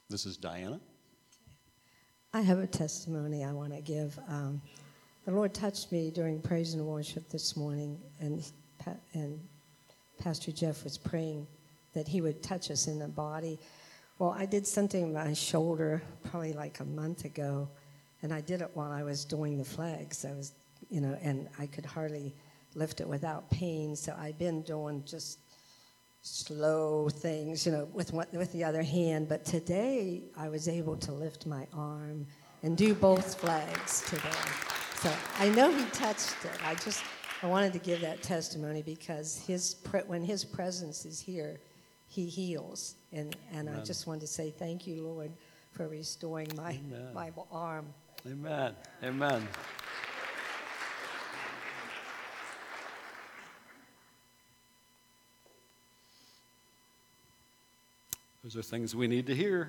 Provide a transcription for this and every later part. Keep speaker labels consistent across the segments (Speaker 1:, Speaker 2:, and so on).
Speaker 1: This is Diana.
Speaker 2: I have a testimony I want to give. The Lord touched me during praise and worship this morning, and Pastor Jeff was praying that he would touch us in the body. Well, I did something with my shoulder probably like a month ago, and I did it while I was doing the flags. I was, and I could hardly lift it without pain, so I've been doing just slow things, with the other hand. But today I was able to lift my arm and do both flags today. So I know he touched it. I wanted to give that testimony because when his presence is here, he heals. And I just wanted to say thank you, Lord, for restoring my arm.
Speaker 1: Amen. Amen. Those are things we need to hear.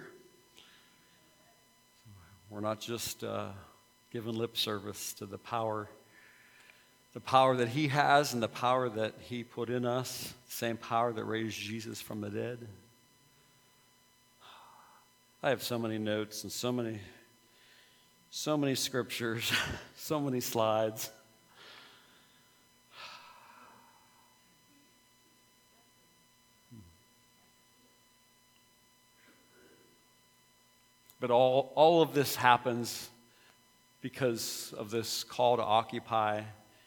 Speaker 1: We're not just giving lip service to the power that he has and the power that he put in us, the same power that raised Jesus from the dead. I have so many notes and so many scriptures, so many slides. But all of this happens because of this call to occupy.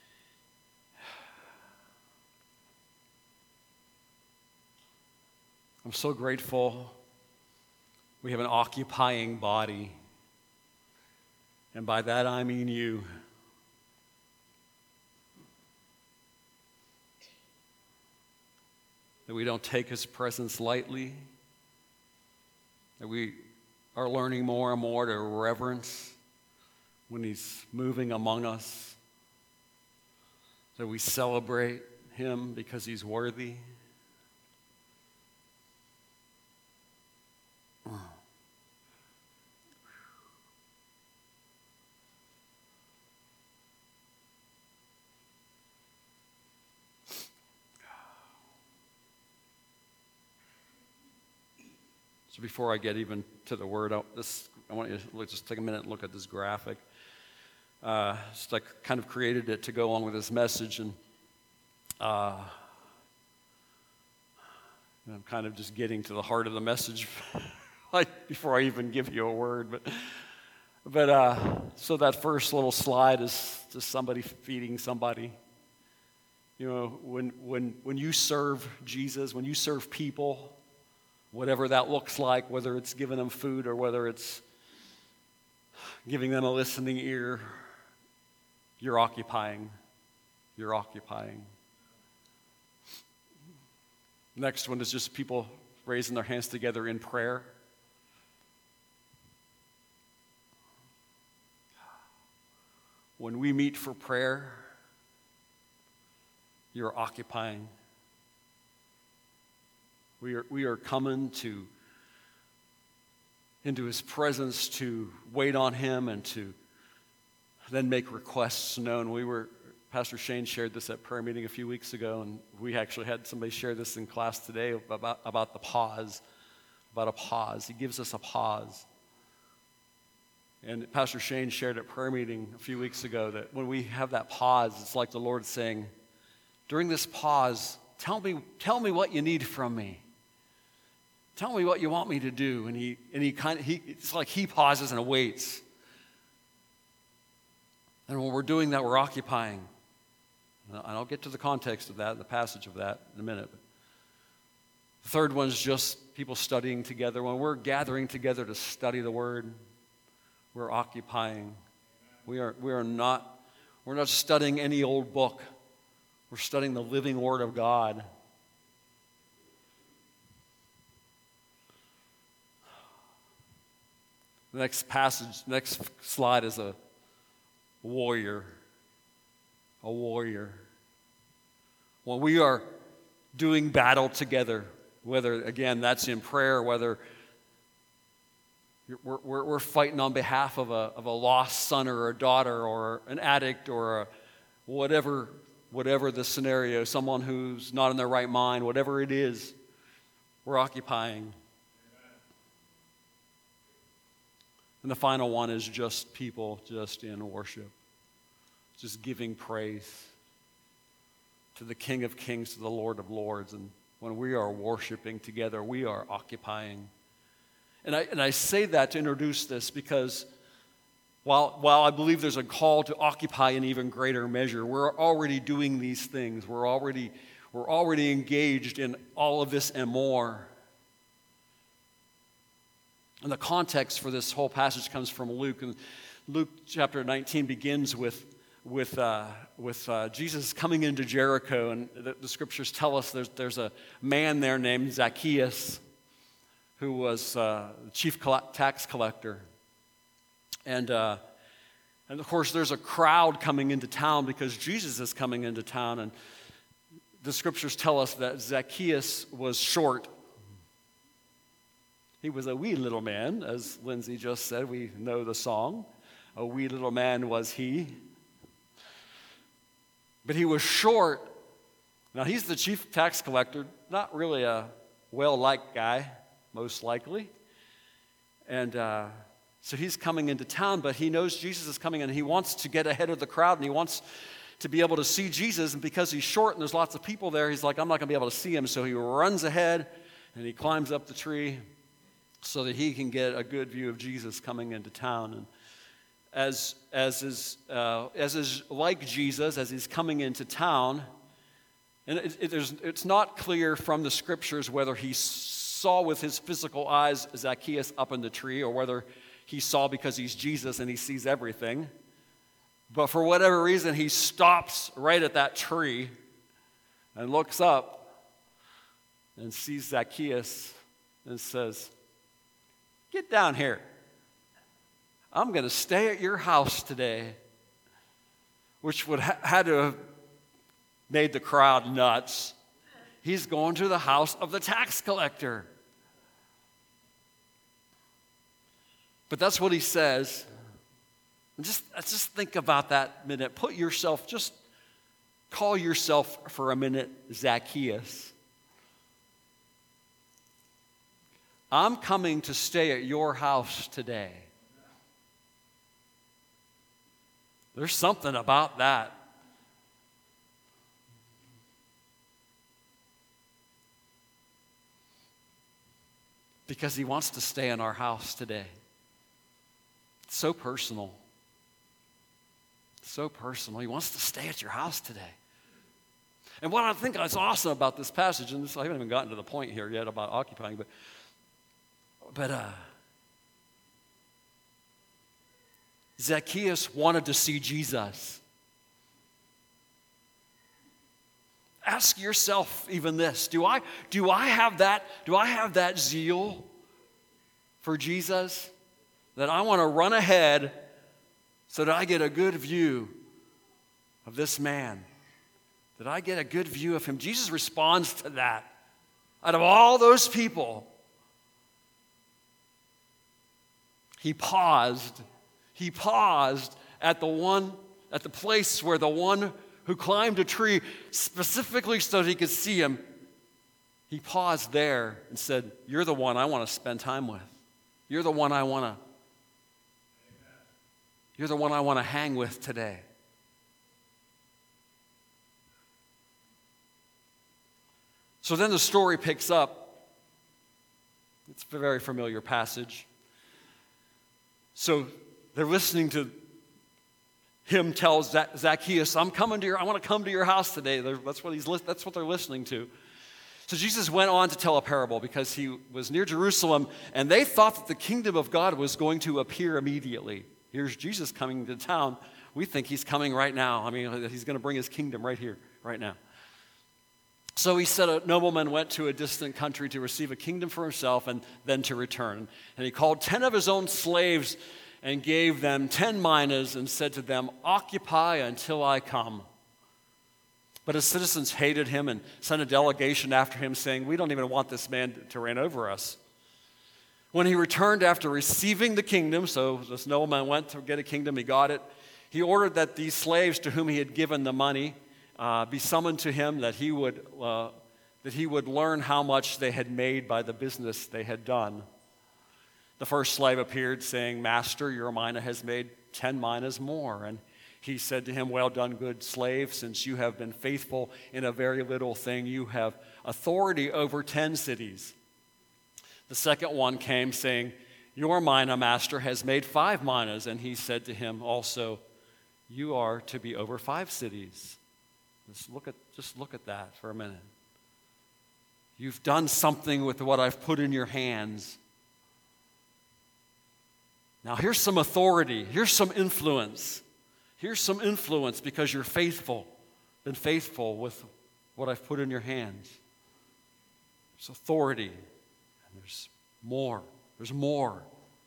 Speaker 1: I'm so grateful we have an occupying body. And by that I mean you. That we don't take his presence lightly. That we are learning more and more to reverence when he's moving among us. That we celebrate him because he's worthy. So before I get even to the word, I want you to just take a minute and look at this graphic. Just like kind of created it to go along with this message, and I'm kind of just getting to the heart of the message, like before I even give you a word. But so that first little slide is just somebody feeding somebody. When you serve Jesus, when you serve people, whatever that looks like, whether it's giving them food or whether it's giving them a listening ear, you're occupying. You're occupying. Next one is just people raising their hands together in prayer. When we meet for prayer, you're occupying. We are coming into his presence to wait on him and to then make requests known. Pastor Shane shared this at prayer meeting a few weeks ago, and we actually had somebody share this in class today about the pause, about a pause. He gives us a pause. And Pastor Shane shared at prayer meeting a few weeks ago that when we have that pause, it's like the Lord saying, during this pause, tell me what you need from me. Tell me what you want me to do. And it's like he pauses and waits. And when we're doing that, we're occupying. And I'll get to the context of that, the passage of that in a minute. The third one is just people studying together. When we're gathering together to study the Word, we're occupying. We're not studying any old book. We're studying the living Word of God. The next slide is a warrior. A warrior. When we are doing battle together, whether, again, that's in prayer, whether we're fighting on behalf of a lost son or a daughter or an addict or whatever the scenario, someone who's not in their right mind, whatever it is, we're occupying. And the final one is just people just in worship, just giving praise to the King of Kings, to the Lord of Lords. And when we are worshiping together, we are occupying. And I say that to introduce this because while I believe there's a call to occupy in even greater measure, we're already doing these things. We're already engaged in all of this and more. And the context for this whole passage comes from Luke. And Luke chapter 19 begins with Jesus coming into Jericho. And the scriptures tell us there's a man there named Zacchaeus who was the chief tax collector. And of course, there's a crowd coming into town because Jesus is coming into town. And the scriptures tell us that Zacchaeus was short. He was a wee little man, as Lindsay just said. We know the song. A wee little man was he. But he was short. Now, he's the chief tax collector, not really a well-liked guy, most likely. And so he's coming into town, but he knows Jesus is coming, and he wants to get ahead of the crowd, and he wants to be able to see Jesus. And because he's short and there's lots of people there, he's like, I'm not going to be able to see him. So he runs ahead, and he climbs up the tree so that he can get a good view of Jesus coming into town. And as is like Jesus, as he's coming into town, and it's not clear from the scriptures whether he saw with his physical eyes Zacchaeus up in the tree or whether he saw because he's Jesus and he sees everything. But for whatever reason, he stops right at that tree and looks up and sees Zacchaeus and says, "Get down here. I'm going to stay at your house today," which would had to have made the crowd nuts. He's going to the house of the tax collector. But that's what he says. And just think about that minute. Just call yourself for a minute Zacchaeus. I'm coming to stay at your house today. There's something about that. Because he wants to stay in our house today. It's so personal. So personal. He wants to stay at your house today. And what I think is awesome about this passage, and I haven't even gotten to the point here yet about occupying, but Zacchaeus wanted to see Jesus. Ask yourself even this: Do I have that zeal for Jesus that I want to run ahead so that I get a good view of this man? That I get a good view of him? Jesus responds to that. Out of all those people, he paused at the place where the one who climbed a tree specifically so that he could see him. He paused there and said, "You're the one I want to spend time with. You're the one I want to hang with today." So then the story picks up. It's a very familiar passage. So they're listening to him tell Zacchaeus, I want to come to your house today. That's what they're listening to. So Jesus went on to tell a parable because he was near Jerusalem, and they thought that the kingdom of God was going to appear immediately. Here's Jesus coming to town. We think he's coming right now. I mean, he's going to bring his kingdom right here, right now. So he said a nobleman went to a distant country to receive a kingdom for himself and then to return. And he called 10 of his own slaves and gave them 10 minas and said to them, "Occupy until I come." But his citizens hated him and sent a delegation after him, saying, "We don't even want this man to reign over us." When he returned after receiving the kingdom, so this nobleman went to get a kingdom, he got it, he ordered that these slaves to whom he had given the money be summoned to him, that he would learn how much they had made by the business they had done. The first slave appeared, saying, Master, your mina has made 10 minas more. And he said to him, Well done, good slave, since you have been faithful in a very little thing, you have authority over 10 cities. The second one came, saying, Your mina, master, has made 5 minas. And he said to him also, You are to be over 5 cities. Just look at that for a minute. You've done something with what I've put in your hands. Now here's some authority. Here's some influence. Here's some influence because you're faithful. Been faithful with what I've put in your hands. There's authority. And there's more. There's more.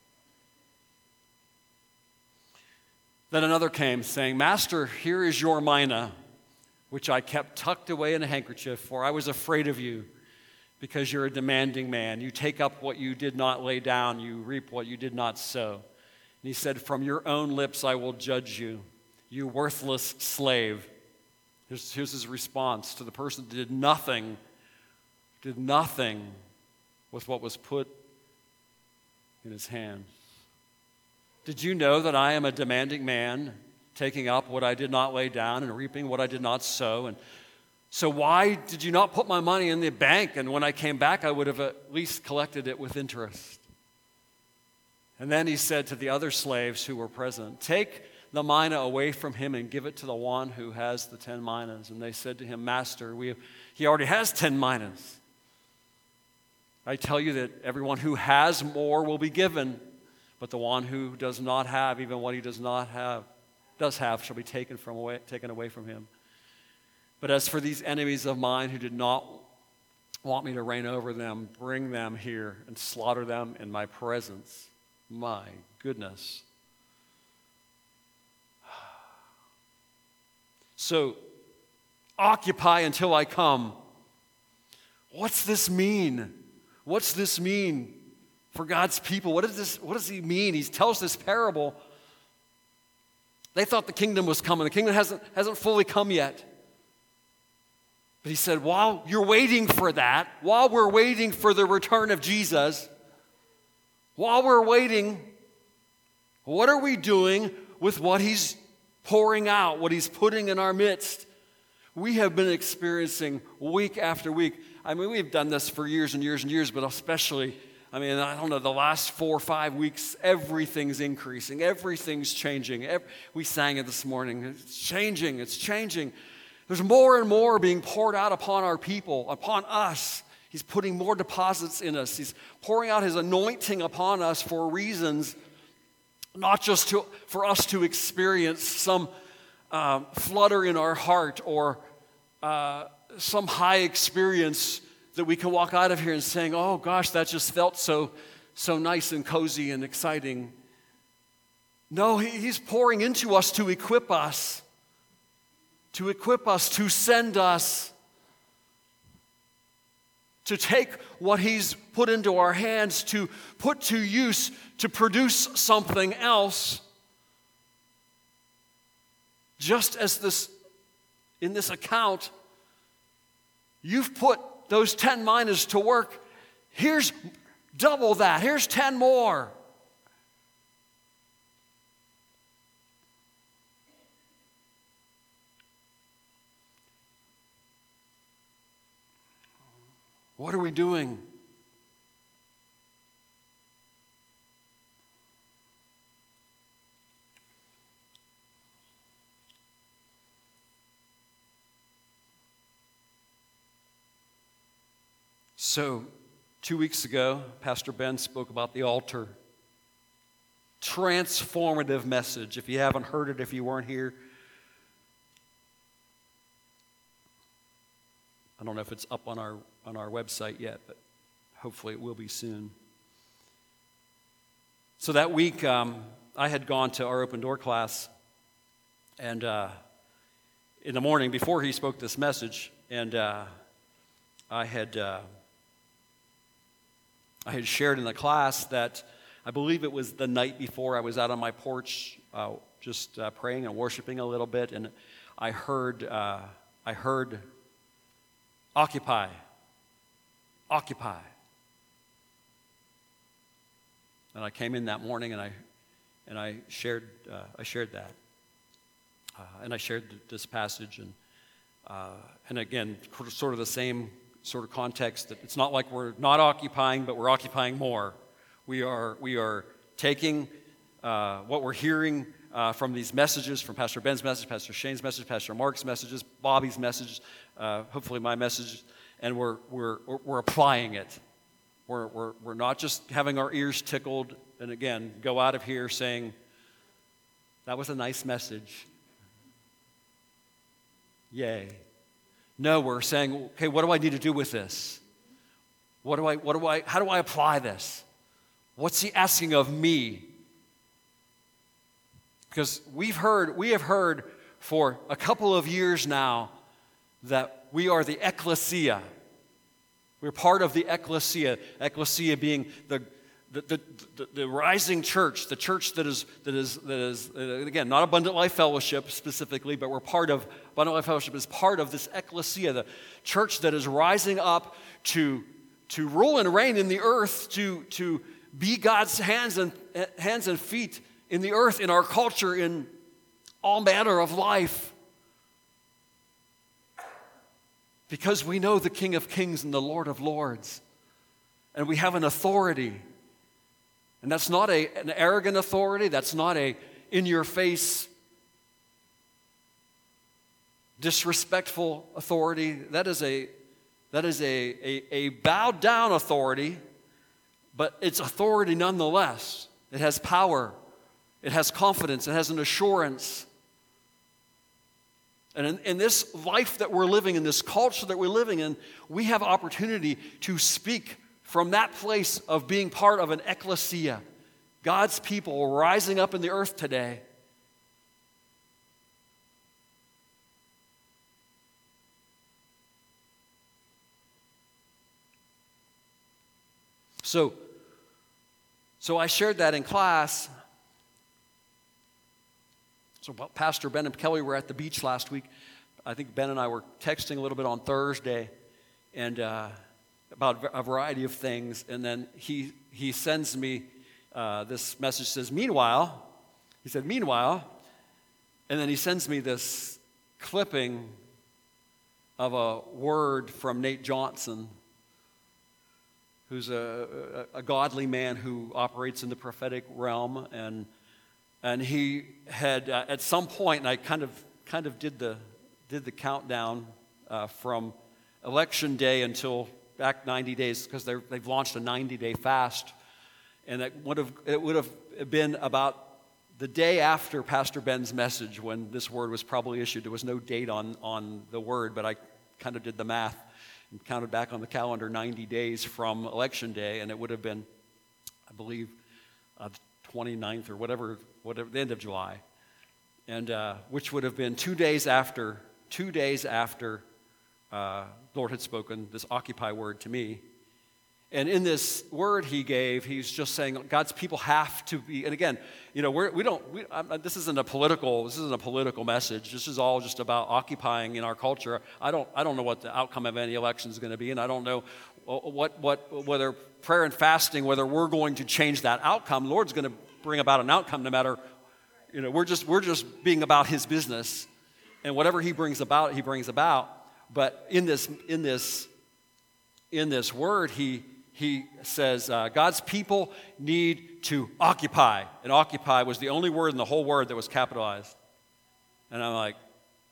Speaker 1: Then another came, saying, Master, here is your mina, which I kept tucked away in a handkerchief, for I was afraid of you, because you're a demanding man. You take up what you did not lay down. You reap what you did not sow. And he said, From your own lips I will judge you, you worthless slave. Here's his response to the person that did nothing with what was put in his hands. Did you know that I am a demanding man, taking up what I did not lay down and reaping what I did not sow? And so why did you not put my money in the bank? And when I came back, I would have at least collected it with interest. And then he said to the other slaves who were present, Take the mina away from him and give it to the one who has the 10 minas. And they said to him, Master, he already has 10 minas. I tell you that everyone who has more will be given, but the one who does not have, even what he does have, shall be taken away from him. But as for these enemies of mine who did not want me to reign over them, bring them here and slaughter them in my presence. My goodness. So, occupy until I come. What's this mean? What's this mean for God's people? What does he mean? He tells this parable. They thought the kingdom was coming. The kingdom hasn't fully come yet. But he said, while you're waiting for that, while we're waiting for the return of Jesus, while we're waiting, what are we doing with what he's pouring out, what he's putting in our midst? We have been experiencing week after week. I mean, we've done this for years and years and years, but especially, I don't know, the last 4 or 5 weeks, everything's increasing. Everything's changing. We sang it this morning. It's changing. It's changing. There's more and more being poured out upon our people, upon us. He's putting more deposits in us. He's pouring out his anointing upon us for reasons, not just for us to experience some flutter in our heart or some high experience that we can walk out of here and saying, oh gosh, that just felt so nice and cozy and exciting. No, he's pouring into us to equip us, to send us, to take what he's put into our hands, to put to use, to produce something else. Just as in this account, you've put those 10 minas to work. Here's double that. Here's 10 more. What are we doing? So, 2 weeks ago, Pastor Ben spoke about the altar. Transformative message. If you haven't heard it, if you weren't here, I don't know if it's up on our website yet, but hopefully it will be soon. So that week, I had gone to our open door class, and in the morning before he spoke this message, and I had shared in the class that I believe it was the night before I was out on my porch just praying and worshiping a little bit, and I heard occupy. And I came in that morning and I shared that. And I shared this passage, and again, sort of the same sort of context, that it's not like we're not occupying, but we're occupying more. We are taking what we're hearing from these messages, from Pastor Ben's message, Pastor Shane's message, Pastor Mark's messages, Bobby's message, hopefully my message, and we're applying it. We're not just having our ears tickled, and again, go out of here saying, that was a nice message. Yay. No, we're saying, okay, what do I need to do with this? How do I apply this? What's he asking of me? Because we have heard for a couple of years now that we are the ecclesia. We're part of the ecclesia. Ecclesia being the rising church, the church that is again, not Abundant Life Fellowship specifically, but we're part of Abundant Life Fellowship is part of this ecclesia, the church that is rising up to rule and reign in the earth, to be God's hands and feet in the earth, in our culture, in all manner of life. Because we know the King of Kings and the Lord of Lords. And we have an authority. And that's not an arrogant authority. That's not a in-your-face, disrespectful authority. That is a bowed-down authority, but it's authority nonetheless. It has power. It has confidence. It has an assurance. And in this life that we're living in, this culture that we're living in, we have opportunity to speak from that place of being part of an ecclesia, God's people rising up in the earth today. So I shared that in class. So Pastor Ben and Kelly were at the beach last week. I think Ben and I were texting a little bit on Thursday, and about a variety of things. And then he sends me this message, says, meanwhile, and then he sends me this clipping of a word from Nate Johnson, who's a godly man who operates in the prophetic realm, and he had at some point, and I kind of did the countdown from election day until back 90 days, because they've launched a 90-day fast, and it would have been about the day after Pastor Ben's message when this word was probably issued. There was no date on the word, but I kind of did the math and counted back on the calendar 90 days from election day, and it would have been, I believe, the 29th or whatever, the end of July, and which would have been 2 days after Lord had spoken this occupy word to me. And in this word he gave, he's just saying God's people have to be, and again, this isn't a political message. This is all just about occupying in our culture. I don't know what the outcome of any election is going to be, and I don't know whether prayer and fasting, whether we're going to change that outcome. The Lord's going to bring about an outcome no matter, we're just being about his business, and whatever he brings about, he brings about. But in this word, he says God's people need to occupy, and occupy was the only word in the whole word that was capitalized. And I'm like,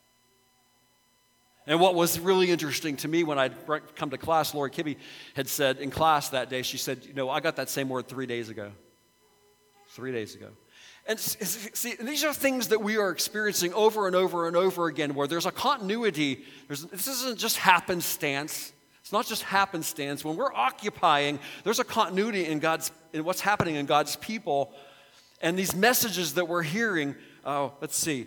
Speaker 1: and what was really interesting to me when I'd come to class, Lori Kibbe had said in class that day, she said, I got that same word 3 days ago. 3 days ago. And see, these are things that we are experiencing over and over and over again, where there's a continuity. This isn't just happenstance. It's not just happenstance. When we're occupying, there's a continuity in what's happening in God's people. And these messages that we're hearing, let's see.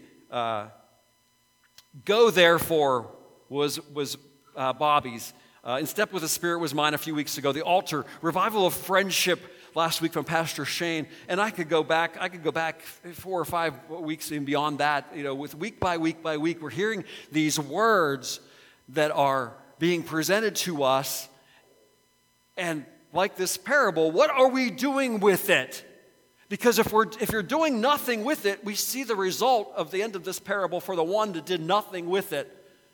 Speaker 1: Go therefore was Bobby's. In Step with the Spirit was mine a few weeks ago. The altar, revival of friendship last week from Pastor Shane. And I could go back 4 or 5 weeks and beyond that. With week by week by week, we're hearing these words that are being presented to us. And like this parable, what are we doing with it? Because if you're doing nothing with it, we see the result of the end of this parable for the one that did nothing with it.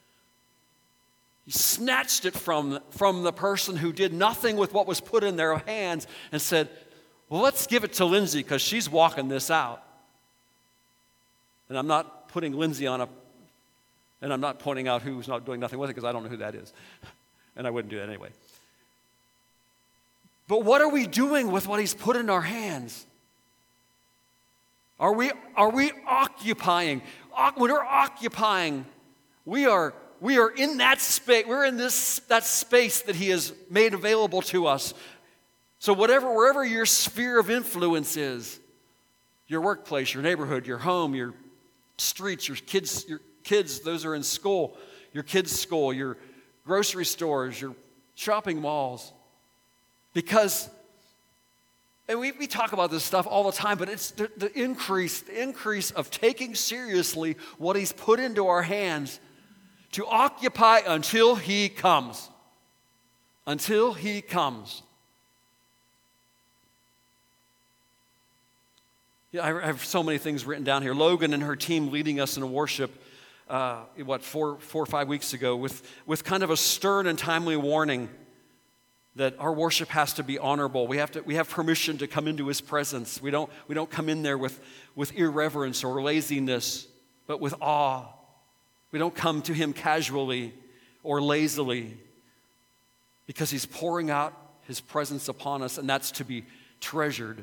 Speaker 1: He snatched it from the person who did nothing with what was put in their hands and said, well, let's give it to Lindsay because she's walking this out. And I'm not putting Lindsay and I'm not pointing out who's not doing nothing with it because I don't know who that is. And I wouldn't do that anyway. But what are we doing with what he's put in our hands? Are we occupying? When we're occupying, we are in that space. We're in that space that he has made available to us. So wherever your sphere of influence is, your workplace, your neighborhood, your home, your streets, your kids, those are in school, your kids' school, your grocery stores, your shopping malls, because. And we talk about this stuff all the time, but it's the increase of taking seriously what he's put into our hands to occupy until he comes. Until he comes. Yeah, I have so many things written down here. Logan and her team leading us in worship, 4 or 5 weeks ago, with kind of a stern and timely warning that our worship has to be honorable. We have permission to come into his presence. We don't come in there with irreverence or laziness, but with awe. We don't come to him casually or lazily, because he's pouring out his presence upon us, and that's to be treasured.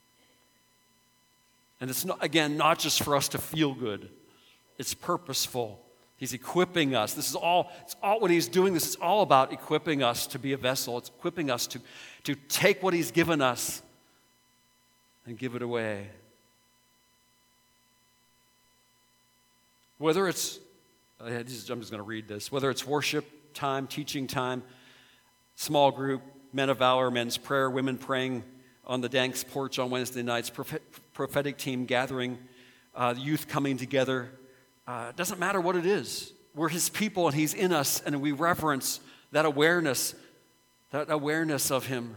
Speaker 1: And it's not just for us to feel good. It's purposeful. He's equipping us. It's all what he's doing. This is all about equipping us to be a vessel. It's equipping us to take what he's given us and give it away. Whether it's, I'm just going to read this. Whether it's worship time, teaching time, small group, men of valor, men's prayer, women praying on the Danks porch on Wednesday nights, prophetic team gathering, youth coming together. It doesn't matter what it is. We're his people and he's in us, and we reverence that awareness of him.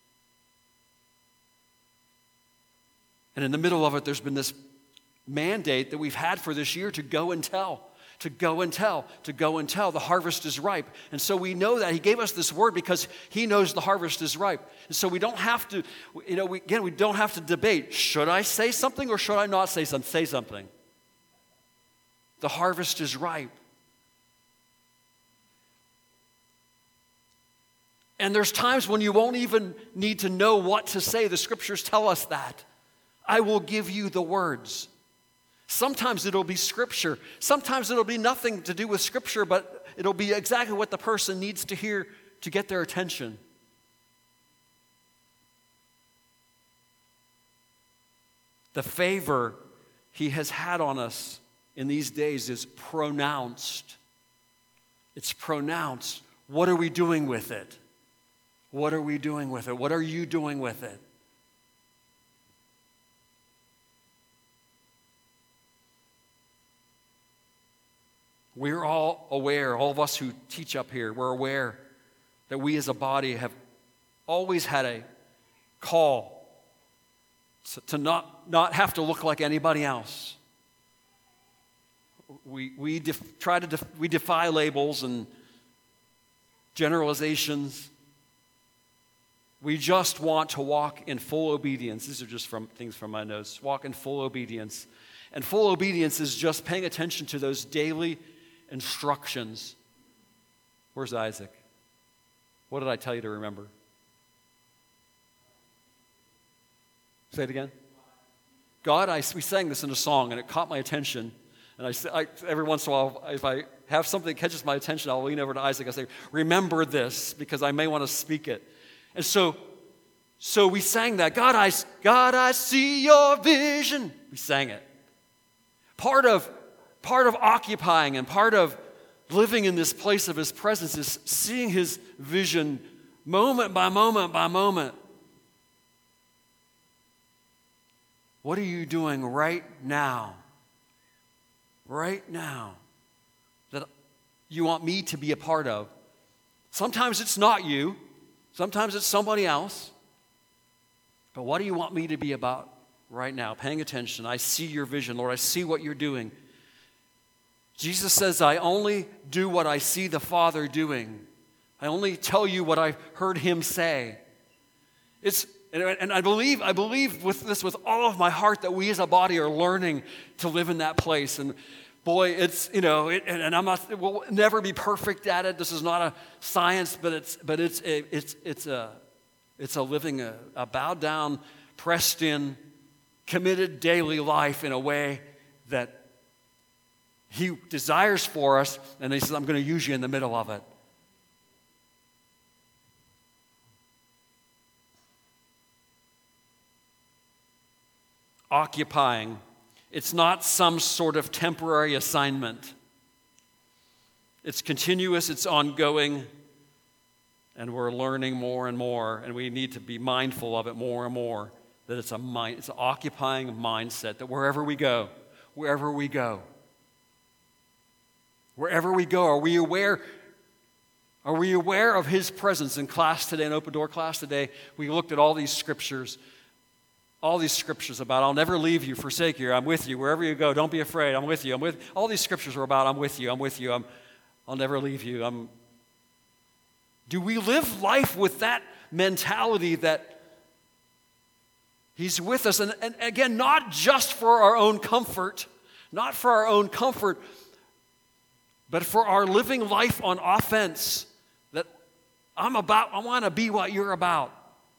Speaker 1: And in the middle of it, there's been this mandate that we've had for this year to go and tell. To go and tell. The harvest is ripe. And so we know that. He gave us this word because he knows the harvest is ripe. And so we don't have to, we don't have to debate. Should I say something or should I not say something? Say something. The harvest is ripe. And there's times when you won't even need to know what to say. The scriptures tell us that. I will give you the words. Sometimes it'll be scripture. Sometimes it'll be nothing to do with scripture, but it'll be exactly what the person needs to hear to get their attention. The favor he has had on us in these days is pronounced. It's pronounced. What are we doing with it? What are we doing with it? What are you doing with it? We're all aware, all of us who teach up here, we're aware that we as a body have always had a call to not have to look like anybody else. We defy labels and generalizations. We just want to walk in full obedience. These are just things from my notes. Walk in full obedience. And full obedience is just paying attention to those daily instructions. Where's Isaac? What did I tell you to remember? Say it again. God, we sang this in a song, and it caught my attention. And every once in a while, if I have something that catches my attention, I'll lean over to Isaac. I say, remember this, because I may want to speak it. And so we sang that. God, I see your vision. We sang it. Part of occupying and part of living in this place of his presence is seeing his vision moment by moment by moment. What are you doing right now? Right now, that you want me to be a part of? Sometimes it's not you. Sometimes it's somebody else. But what do you want me to be about right now? Paying attention. I see your vision, Lord. I see what you're doing. Jesus says, I only do what I see the Father doing. I only tell you what I've heard him say. And I believe with this with all of my heart that we as a body are learning to live in that place. And boy, it's, and I'm not, we'll never be perfect at it. This is not a science, but it's a living a bowed down, pressed in, committed daily life in a way that he desires for us, and he says, I'm going to use you in the middle of it. Occupying. It's not some sort of temporary assignment. It's continuous, it's ongoing, and we're learning more and more, and we need to be mindful of it more and more, that it's an occupying mindset, that wherever we go, are we aware of his presence? In class today, in open door class today, we looked at all these scriptures about I'll never leave you, forsake you, I'm with you, wherever you go, don't be afraid, I'm with you, all these scriptures are about I'm with you, I'll never leave you. Do we live life with that mentality that he's with us? And again, not just for our own comfort, but for our living life on offense, that I want to be what you're about.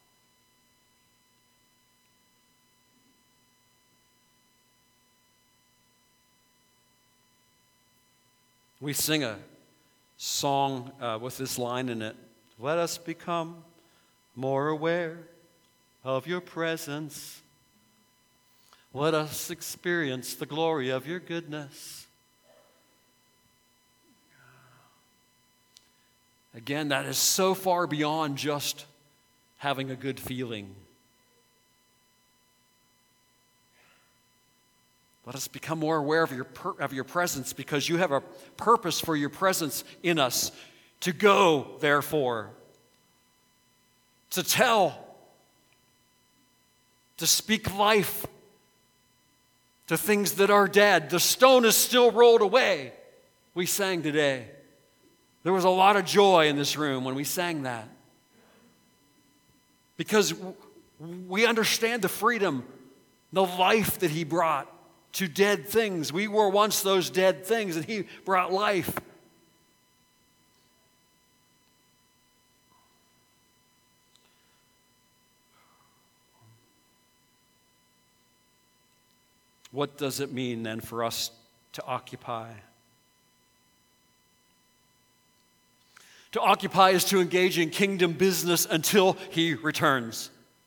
Speaker 1: We sing a song with this line in it. Let us become more aware of your presence. Let us experience the glory of your goodness. Again, that is so far beyond just having a good feeling. Let us become more aware of your presence, because you have a purpose for your presence in us. To go, therefore, to tell, to speak life to things that are dead. The stone is still rolled away, we sang today. There was a lot of joy in this room when we sang that, because we understand the freedom, the life that he brought to dead things. We were once those dead things, and he brought life. What does it mean then for us to occupy? To occupy is to engage in kingdom business until he returns.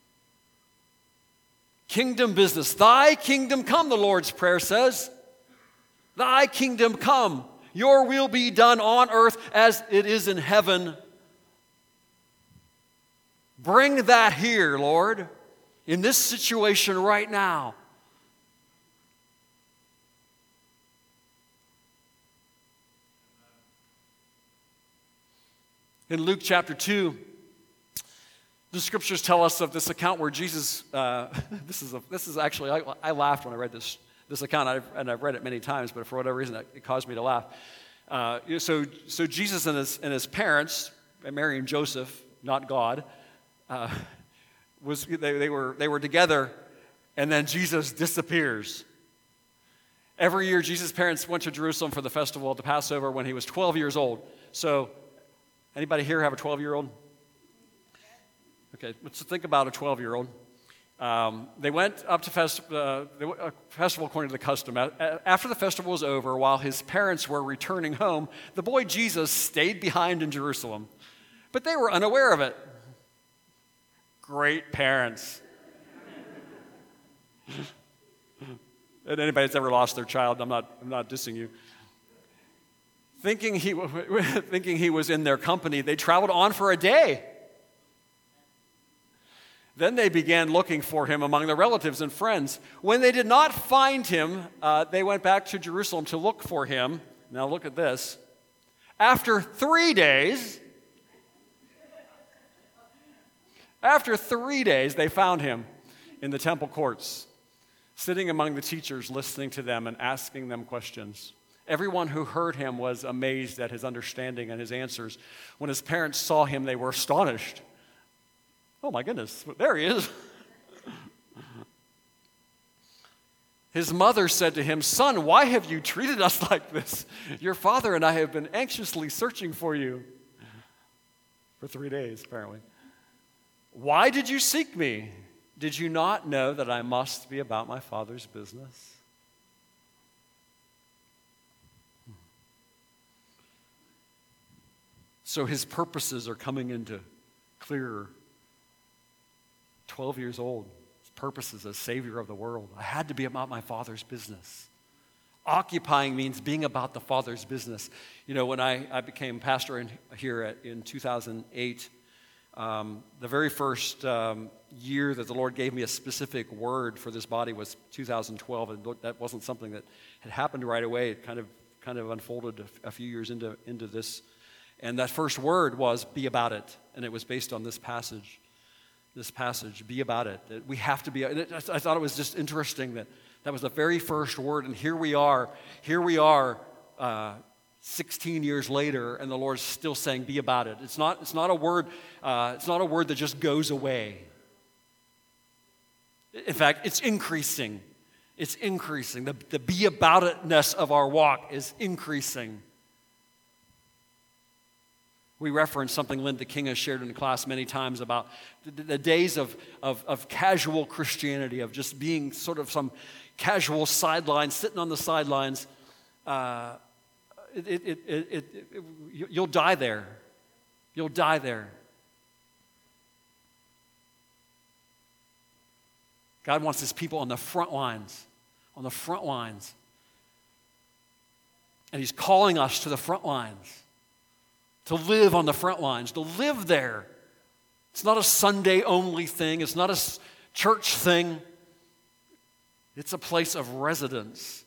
Speaker 1: Kingdom business. Thy kingdom come, the Lord's Prayer says. Thy kingdom come. Your will be done on earth as it is in heaven. Bring that here, Lord, in this situation right now. In Luke chapter 2, the scriptures tell us of this account where Jesus, this is actually, I laughed when I read this account, and I've read it many times, but for whatever reason, it caused me to laugh. So Jesus and his parents, Mary and Joseph, not God, they were together, and then Jesus disappears. Every year, Jesus' parents went to Jerusalem for the festival of the Passover when he was 12 years old. So, anybody here have a 12-year-old? Okay, let's think about a 12-year-old. They went up to festival according to the custom. After the festival was over, while his parents were returning home, the boy Jesus stayed behind in Jerusalem. But they were unaware of it. Great parents. And anybody that's ever lost their child, I'm not dissing you. Thinking he was in their company, they traveled on for a day. Then they began looking for him among their relatives and friends. When they did not find him, they went back to Jerusalem to look for him. Now look at this. After 3 days, After 3 days, they found him in the temple courts, sitting among the teachers, listening to them and asking them questions. Everyone who heard him was amazed at his understanding and his answers. When his parents saw him, they were astonished. Oh my goodness, there he is. His mother said to him, "Son, why have you treated us like this? Your father and I have been anxiously searching for you." For 3 days, apparently. "Why did you seek me? Did you not know that I must be about my Father's business?" So his purposes are coming into clearer. 12 years old, his purposes as Savior of the world. I had to be about my Father's business. Occupying means being about the Father's business. You know, when I became pastor here in 2008, the very first year that the Lord gave me a specific word for this body was 2012, and that wasn't something that had happened right away. It kind of unfolded a few years into this, and that first word was "be about it," and it was based on this passage. This passage, be about it. That we have to be. I thought it was just interesting that was the very first word, and here we are. 16 years later, and the Lord's still saying, "Be about it." It's not a word. It's not a word that just goes away. In fact, it's increasing. It's increasing. The be about itness of our walk is increasing. We reference something Linda King has shared in the class many times about the days of casual Christianity, of just being sort of some casual sideline, sitting on the sidelines. You'll die there. You'll die there. God wants his people on the front lines. On the front lines. And he's calling us to the front lines. To live on the front lines. To live there. It's not a Sunday-only thing. It's not a church thing. It's a place of residence.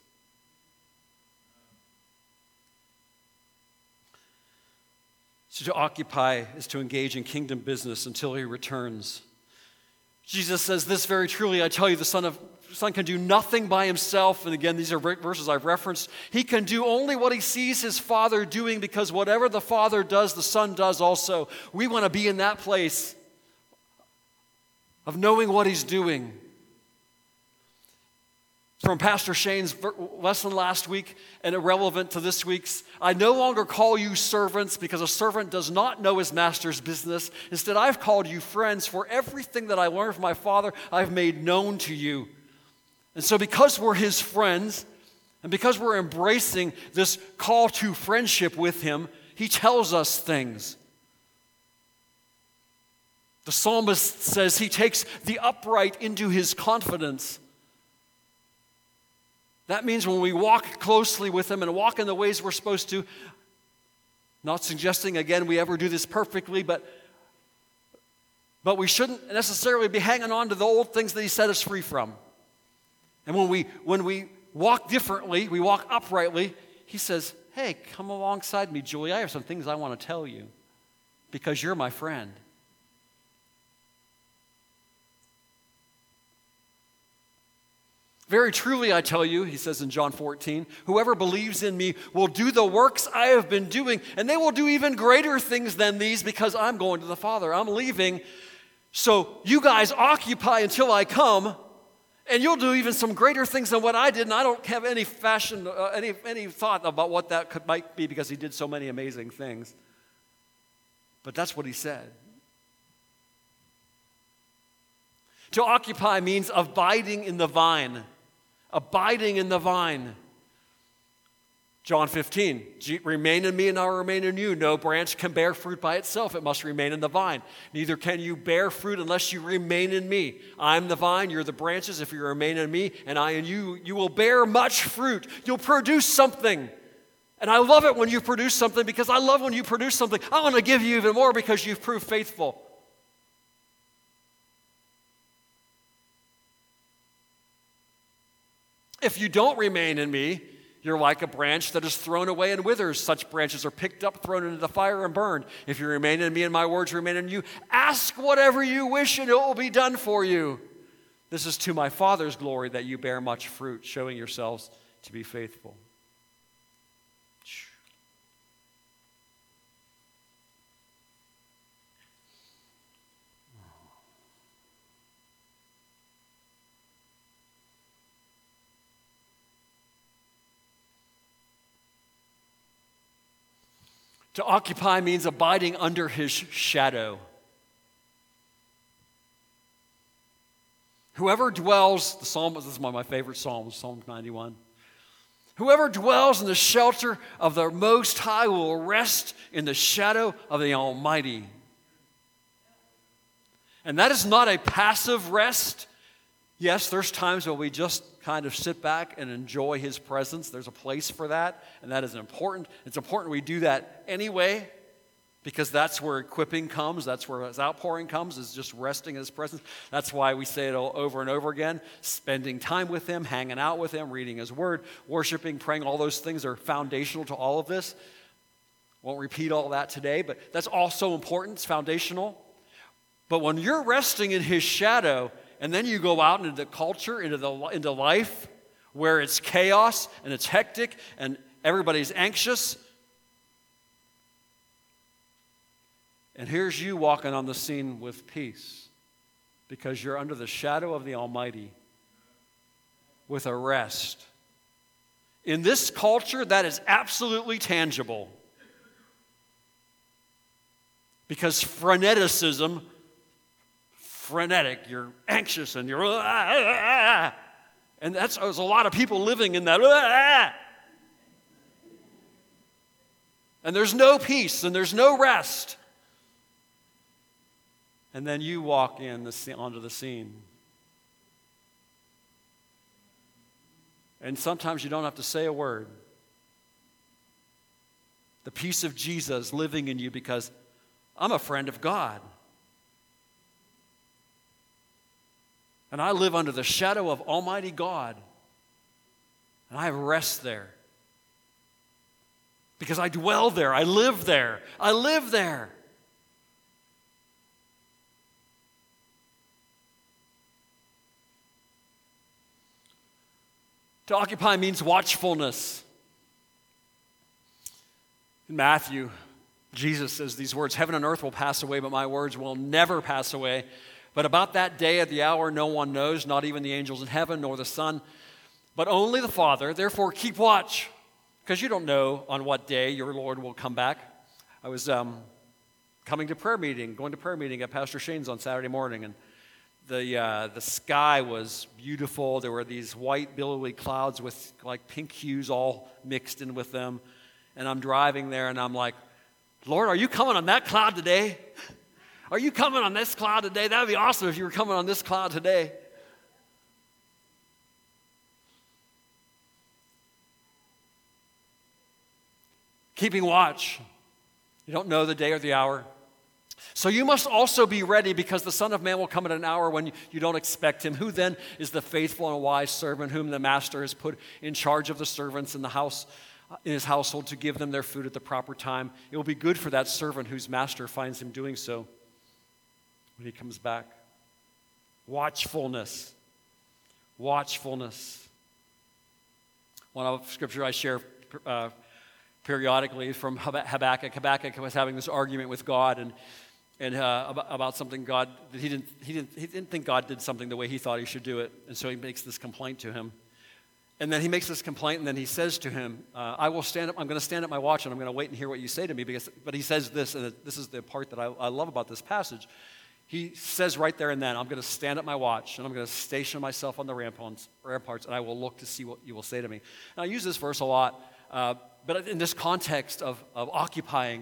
Speaker 1: So to occupy is to engage in kingdom business until he returns. Jesus says, "This very truly I tell you, the Son can do nothing by himself." And again, these are verses I've referenced. He can do only what he sees his Father doing, because whatever the Father does, the Son does also. We want to be in that place of knowing what he's doing. From Pastor Shane's lesson last week, and irrelevant to this week's, "I no longer call you servants, because a servant does not know his master's business. Instead, I've called you friends, for everything that I learned from my Father, I've made known to you." And so because we're his friends, and because we're embracing this call to friendship with him, he tells us things. The psalmist says he takes the upright into his confidence. That means when we walk closely with him and walk in the ways we're supposed to, not suggesting, again, we ever do this perfectly, but we shouldn't necessarily be hanging on to the old things that he set us free from. And when we walk differently, we walk uprightly, he says, "Hey, come alongside me, Julie. I have some things I want to tell you because you're my friend." "Very truly, I tell you," he says in John 14, "whoever believes in me will do the works I have been doing, and they will do even greater things than these, because I'm going to the Father. I'm leaving. So you guys occupy until I come, and you'll do even some greater things than what I did." And I don't have any thought about what that might be, because he did so many amazing things. But that's what he said. To occupy means abiding in the vine. Abiding in the vine. John 15, "Remain in me and I'll remain in you. No branch can bear fruit by itself. It must remain in the vine. Neither can you bear fruit unless you remain in me. I'm the vine, you're the branches. If you remain in me and I in you, you will bear much fruit." You'll produce something. And I love it when you produce something, because I love when you produce something. I want to give you even more because you've proved faithful. If you don't remain in me, You're like a branch that is thrown away and withers. Such branches are picked up, thrown into the fire, and burned. If you remain in me and my words remain in you, ask whatever you wish and it will be done for you. This is to my Father's glory that you bear much fruit, showing yourselves to be faithful. To occupy means abiding under his shadow. Whoever dwells, the psalm, this is one of my favorite psalms, Psalm 91. Whoever dwells in the shelter of the Most High will rest in the shadow of the Almighty. And that is not a passive rest. Yes, there's times when we just kind of sit back and enjoy his presence. There's a place for that, and that is important. It's important we do that anyway, because that's where equipping comes. That's where his outpouring comes, is just resting in his presence. That's why we say it over and over again. Spending time with him, hanging out with him, reading his word, worshiping, praying, all those things are foundational to all of this. Won't repeat all that today, but that's also important. It's foundational. But when you're resting in his shadow, and then you go out into the culture, into life, where it's chaos and it's hectic and everybody's anxious. And here's you walking on the scene with peace because you're under the shadow of the Almighty with a rest. In this culture, that is absolutely tangible. Because frenetic, you're anxious and you're, and there's a lot of people living in that, and there's no peace and there's no rest. And then you walk onto the scene. And sometimes you don't have to say a word. The peace of Jesus living in you because I'm a friend of God. And I live under the shadow of Almighty God. And I rest there. Because I dwell there. I live there. I live there. To occupy means watchfulness. In Matthew, Jesus says these words, "Heaven and earth will pass away, but my words will never pass away. But about that day at the hour no one knows, not even the angels in heaven, nor the Son, but only the Father. Therefore keep watch, because you don't know on what day your Lord will come back." I was going to prayer meeting at Pastor Shane's on Saturday morning, and the sky was beautiful. There were these white billowy clouds with like pink hues all mixed in with them. And I'm driving there, and I'm like, "Lord, are you coming on that cloud today? Are you coming on this cloud today? That would be awesome if you were coming on this cloud today." Keeping watch. You don't know the day or the hour. So you must also be ready, because the Son of Man will come at an hour when you don't expect him. Who then is the faithful and wise servant whom the master has put in charge of the servants in his household to give them their food at the proper time? It will be good for that servant whose master finds him doing so when he comes back. Watchfulness. Watchfulness. One of scripture I share periodically from Habakkuk. Habakkuk was having this argument with God and about something God that he didn't think God did something the way he thought he should do it, and so he makes this complaint to him. And then he makes this complaint, and then he says to him, "I will stand up. I'm going to stand at my watch, and I'm going to wait and hear what you say to me." But he says this, and this is the part that I love about this passage. He says right there and then, "I'm going to stand at my watch, and I'm going to station myself on the ramparts, and I will look to see what you will say to me." And I use this verse a lot, but in this context of occupying,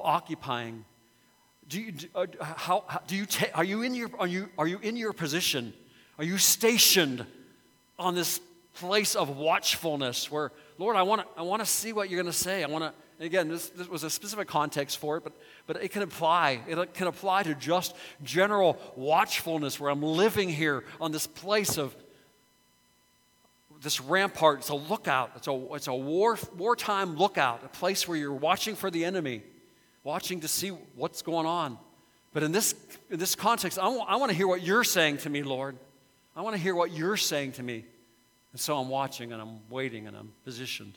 Speaker 1: are you in your position? Are you stationed on this place of watchfulness where, Lord, I want to see what you're going to say. Again, this was a specific context for it, but it can apply. It can apply to just general watchfulness where I'm living here on this place of this rampart, it's a lookout. It's a wartime lookout, a place where you're watching for the enemy, watching to see what's going on. But in this context, I want to hear what you're saying to me, Lord. I want to hear what you're saying to me. And so I'm watching and I'm waiting and I'm positioned.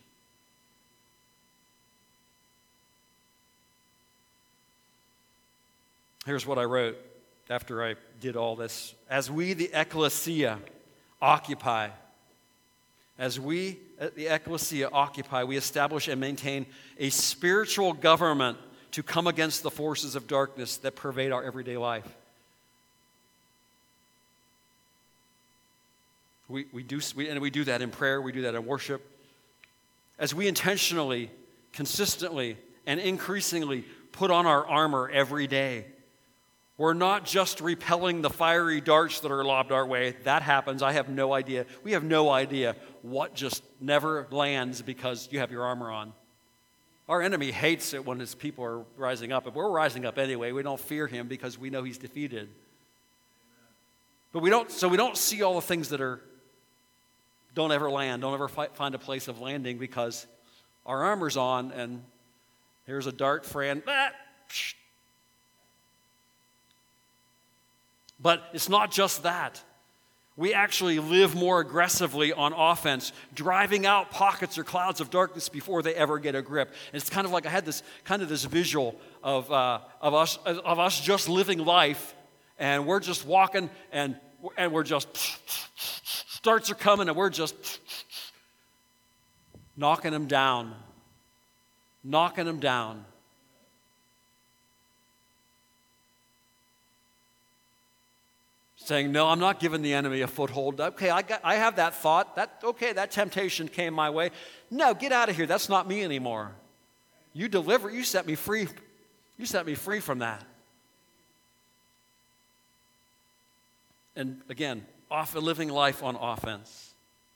Speaker 1: Here's what I wrote after I did all this. As we, the ecclesia, occupy, we establish and maintain a spiritual government to come against the forces of darkness that pervade our everyday life. We do that in prayer, we do that in worship. As we intentionally, consistently, and increasingly put on our armor every day, we're not just repelling the fiery darts that are lobbed our way. That happens. I have no idea. We have no idea what just never lands because you have your armor on. Our enemy hates it when his people are rising up. But we're rising up anyway. We don't fear him because we know he's defeated. But we don't see all the things that don't ever land, don't ever find a place of landing because our armor's on and here's a dart friend. But it's not just that. We actually live more aggressively on offense, driving out pockets or clouds of darkness before they ever get a grip. And it's kind of like I had this visual of us just living life, and we're just walking, and we're just darts are coming, and we're just knocking them down. Saying, no, I'm not giving the enemy a foothold. Okay, I have that thought. That temptation came my way. No, get out of here. That's not me anymore. You set me free. You set me free from that. And again, living life on offense.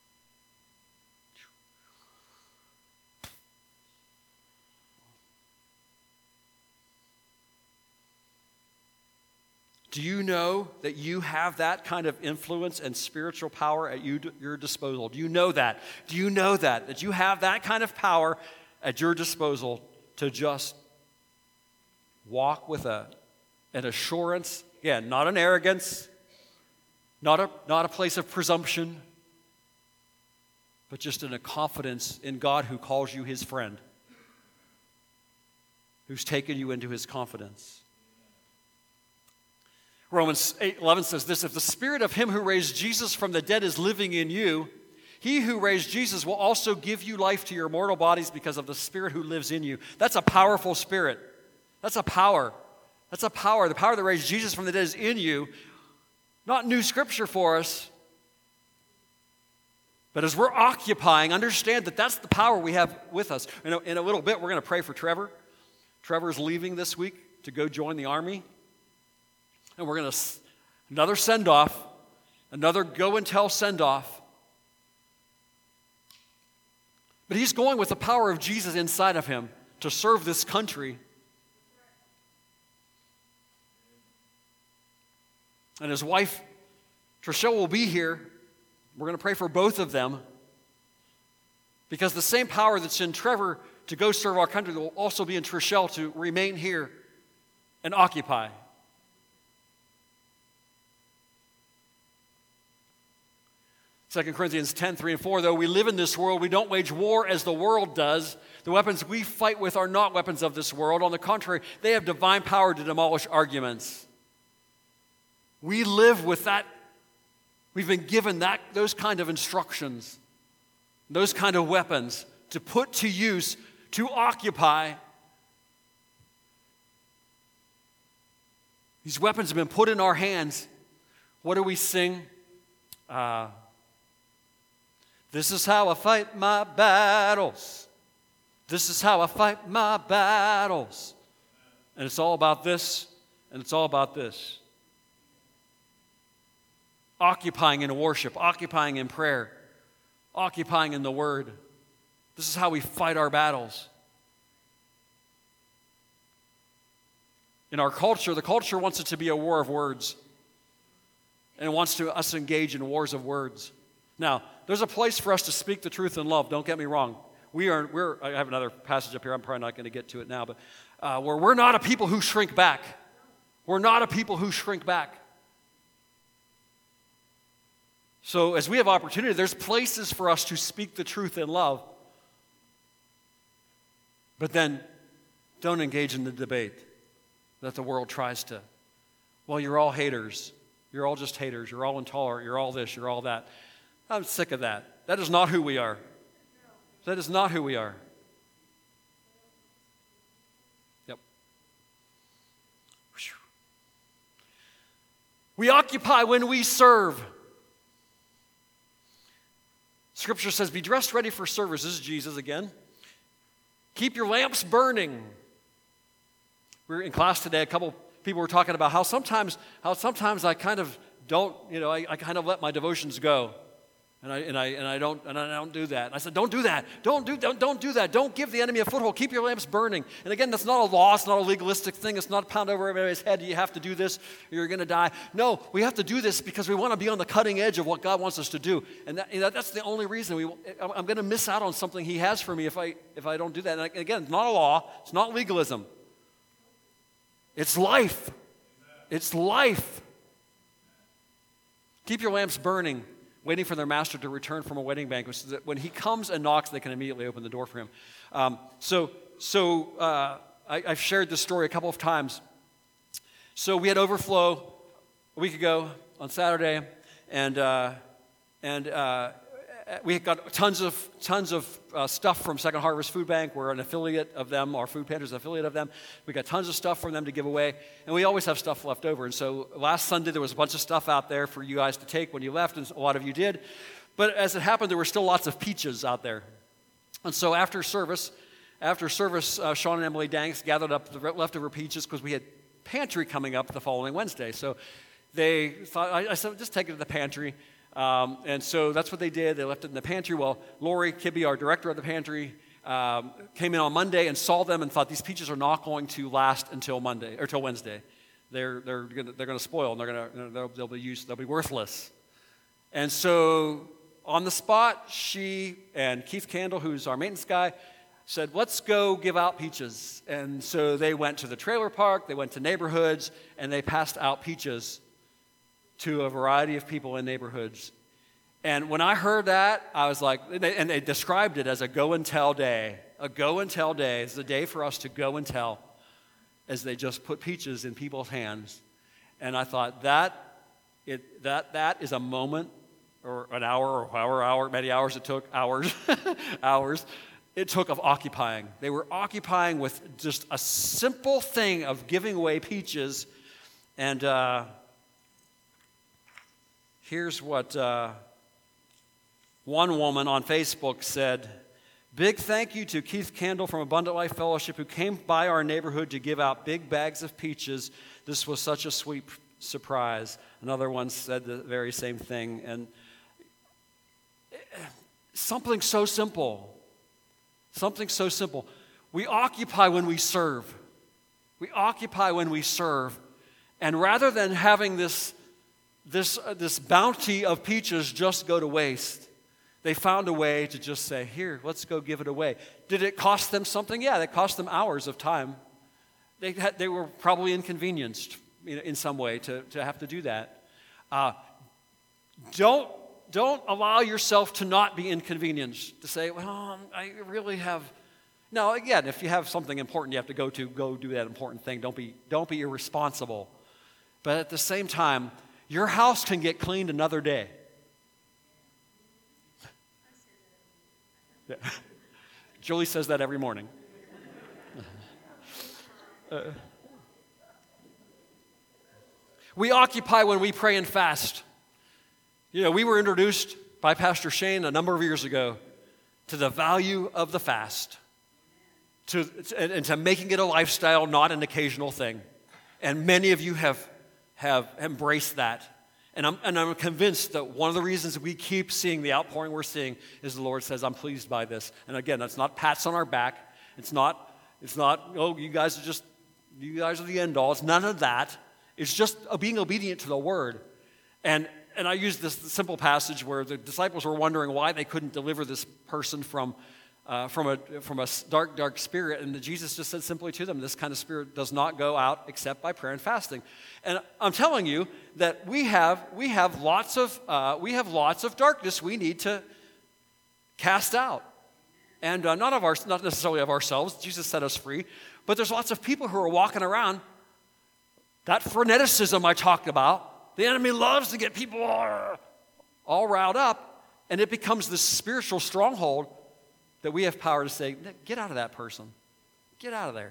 Speaker 1: Do you know that you have that kind of influence and spiritual power at your disposal? Do you know that? Do you know that you have that kind of power at your disposal to just walk with an assurance, again, not an arrogance, not a place of presumption, but just in a confidence in God who calls you his friend, who's taken you into his confidence. Romans 8:11 says this, if the spirit of him who raised Jesus from the dead is living in you, he who raised Jesus will also give you life to your mortal bodies because of the spirit who lives in you. That's a powerful spirit. That's a power. The power that raised Jesus from the dead is in you. Not new scripture for us. But as we're occupying, understand that that's the power we have with us. In a little bit, we're going to pray for Trevor. Trevor's leaving this week to go join the army. And we're going to, another send-off, another go-and-tell send-off. But he's going with the power of Jesus inside of him to serve this country. And his wife, Trishelle, will be here. We're going to pray for both of them. Because the same power that's in Trevor to go serve our country will also be in Trishelle to remain here and occupy. 2 Corinthians 10:3-4, though we live in this world, we don't wage war as the world does. The weapons we fight with are not weapons of this world. On the contrary, they have divine power to demolish arguments. We live with that. We've been given those kind of instructions, those kind of weapons to put to use, to occupy. These weapons have been put in our hands. What do we sing? This is how I fight my battles. This is how I fight my battles. And it's all about this, and it's all about this. Occupying in worship, occupying in prayer, occupying in the Word. This is how we fight our battles. In our culture, the culture wants it to be a war of words. And it wants us to engage in wars of words. Now, there's a place for us to speak the truth in love, don't get me wrong. I have another passage up here, I'm probably not going to get to it now, but where we're not a people who shrink back. We're not a people who shrink back. So as we have opportunity, there's places for us to speak the truth in love, but then don't engage in the debate that the world tries to. Well, you're all haters. You're all just haters. You're all intolerant. You're all this. You're all that. I'm sick of that. That is not who we are. That is not who we are. Yep. Whew. We occupy when we serve. Scripture says, be dressed ready for service. This is Jesus again. Keep your lamps burning. We were in class today, a couple people were talking about how sometimes I kind of don't, I kind of let my devotions go. And I don't do that. And I said, don't do that. Don't do that. Don't give the enemy a foothold. Keep your lamps burning. And again, that's not a law. It's not a legalistic thing. It's not a pound over everybody's head. You have to do this or you're going to die. No, we have to do this because we want to be on the cutting edge of what God wants us to do. And that's the only reason I'm going to miss out on something He has for me if I don't do that. And again, it's not a law. It's not legalism. It's life. It's life. Keep your lamps burning, waiting for their master to return from a wedding banquet, so that when he comes and knocks, they can immediately open the door for him. I've shared this story a couple of times. So we had overflow a week ago on Saturday, and we got tons of stuff from Second Harvest Food Bank. We're an affiliate of them. Our food pantry is an affiliate of them. We got tons of stuff from them to give away, and we always have stuff left over. And so last Sunday there was a bunch of stuff out there for you guys to take when you left, and a lot of you did. But as it happened, there were still lots of peaches out there. And so after service, Sean and Emily Danks gathered up the leftover peaches because we had pantry coming up the following Wednesday. So they thought, I said, just take it to the pantry. And so that's what they did. They left it in the pantry. Well, Lori Kibbe, our director of the pantry, came in on Monday and saw them and thought these peaches are not going to last until Monday or till Wednesday. They're going to spoil and they'll be worthless. And so on the spot, she and Keith Candle, who's our maintenance guy, said, let's go give out peaches. And so they went to the trailer park, they went to neighborhoods, and they passed out peaches to a variety of people in neighborhoods. And when I heard that, I was like, and they described it as a go and tell day. A go and tell day is the day for us to go and tell, as they just put peaches in people's hands. And I thought that is a moment or an hour or however many hours it took, hours it took of occupying. They were occupying with just a simple thing of giving away peaches. And here's what one woman on Facebook said. Big thank you to Keith Candle from Abundant Life Fellowship who came by our neighborhood to give out big bags of peaches. This was such a sweet surprise. Another one said the very same thing. And something so simple. Something so simple. We occupy when we serve. We occupy when we serve. And rather than having this bounty of peaches just go to waste, they found a way to just say, here, let's go give it away. Did it cost them something? Yeah, it cost them hours of time. They were probably inconvenienced in some way to have to do that. Don't allow yourself to not be inconvenienced, to say, well, I really have. Now, again, if you have something important you have to go do that important thing. Don't be irresponsible. But at the same time, your house can get cleaned another day. Yeah. Julie says that every morning. We occupy when we pray and fast. We were introduced by Pastor Shane a number of years ago to the value of the fast, and to making it a lifestyle, not an occasional thing. And many of you have embraced that. And I'm convinced that one of the reasons we keep seeing the outpouring we're seeing is the Lord says, I'm pleased by this. And again, that's not pats on our back. It's not, oh, you guys are the end all. It's none of that. It's just being obedient to the word. And And I used this simple passage where the disciples were wondering why they couldn't deliver this person from a dark spirit. And Jesus just said simply to them, this kind of spirit does not go out except by prayer and fasting. And I'm telling you that we have lots of darkness we need to cast out. And not necessarily of ourselves. Jesus set us free. But there's lots of people who are walking around. That freneticism I talked about, the enemy loves to get people all riled up, and it becomes this spiritual stronghold that we have power to say, get out of that person. Get out of there.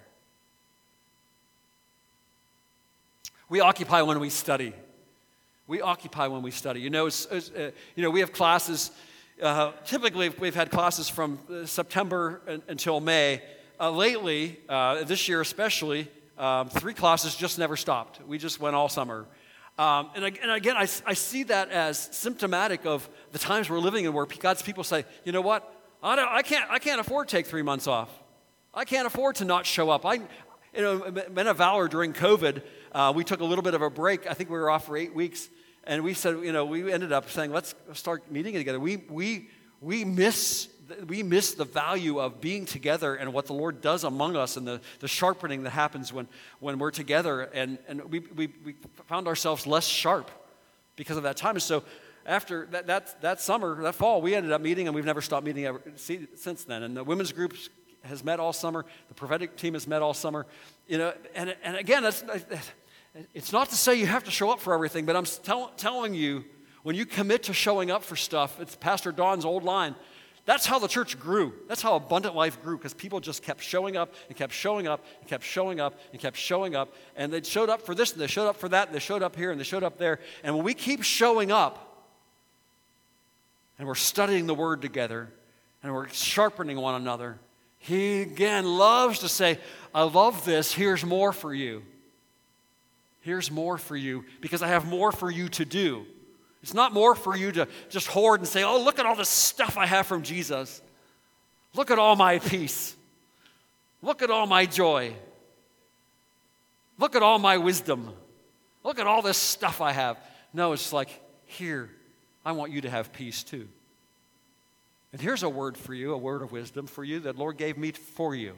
Speaker 1: We occupy when we study. We occupy when we study. You know, we have classes. Typically, we've had classes from September until May. Lately, this year especially, 3 classes just never stopped. We just went all summer. And again, I see that as symptomatic of the times we're living in, where God's people say, you know what? I can't afford to take 3 months off. I can't afford to not show up. Men of Valor during COVID, we took a little bit of a break. I think we were off for 8 weeks, and we said, we ended up saying, let's start meeting together. We miss the value of being together and what the Lord does among us, and the sharpening that happens when we're together. And we found ourselves less sharp because of that time. And so after that summer, that fall, we ended up meeting, and we've never stopped meeting since then. And the women's group has met all summer. The prophetic team has met all summer. And again, it's not to say you have to show up for everything, but I'm telling you, when you commit to showing up for stuff, it's Pastor Don's old line. That's how the church grew. That's how Abundant Life grew, because people just kept showing up and kept showing up and kept showing up and kept showing up. And they showed up for this, and they showed up for that, and they showed up here, and they showed up there. And when we keep showing up, and we're studying the Word together, and we're sharpening one another, He, again, loves to say, I love this. Here's more for you. Here's more for you, because I have more for you to do. It's not more for you to just hoard and say, oh, look at all this stuff I have from Jesus. Look at all my peace. Look at all my joy. Look at all my wisdom. Look at all this stuff I have. No, it's like, here, I want you to have peace too. And here's a word for you, a word of wisdom for you that the Lord gave me for you.